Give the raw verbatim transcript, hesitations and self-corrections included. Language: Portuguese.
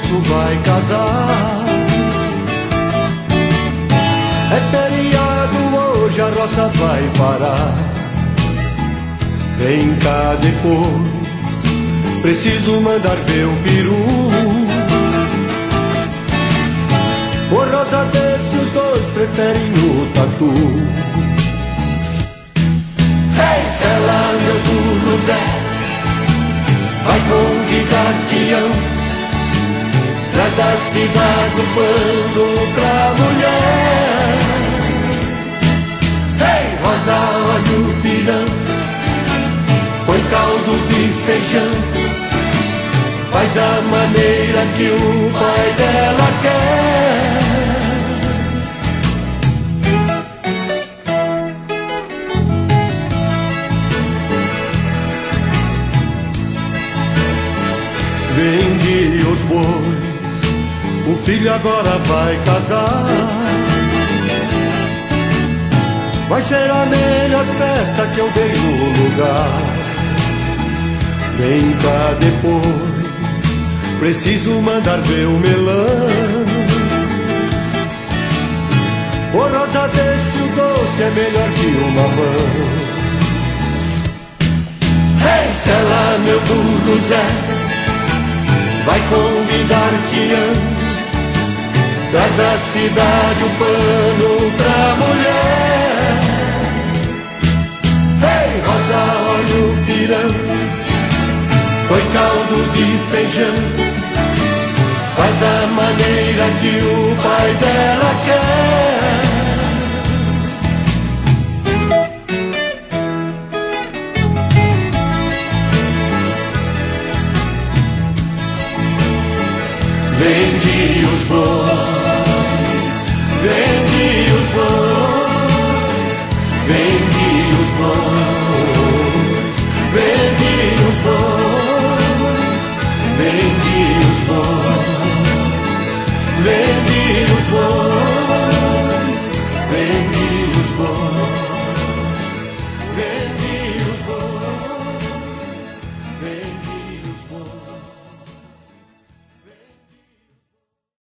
moço vai casar. É feriado hoje, a roça vai parar. Vem cá depois, preciso mandar ver o peru. Ô Rosa, vê se os dois preferem o tatu. Ei, Cela, meu burro Zé, vai convidar Tião, traz da cidade um pano pra mulher. Ei, Rosa, olha o pirão, põe caldo de feijão, faz a maneira que o pai dela quer. Vendi os bois, o filho agora vai casar. Vai ser a melhor festa que eu dei no lugar. Vem cá depois, preciso mandar ver o melão. Ô Rosa, desse o doce é melhor que o mamão. Ei, Cela, meu burro Zé, vai convidar Tião, traz da cidade um pano pra mulher. Ei, Rosa, olha o pirão, põe caldo de feijão, faz a maneira que o pai dela quer. Vendi os bois, vendi os bois, vendi os bois.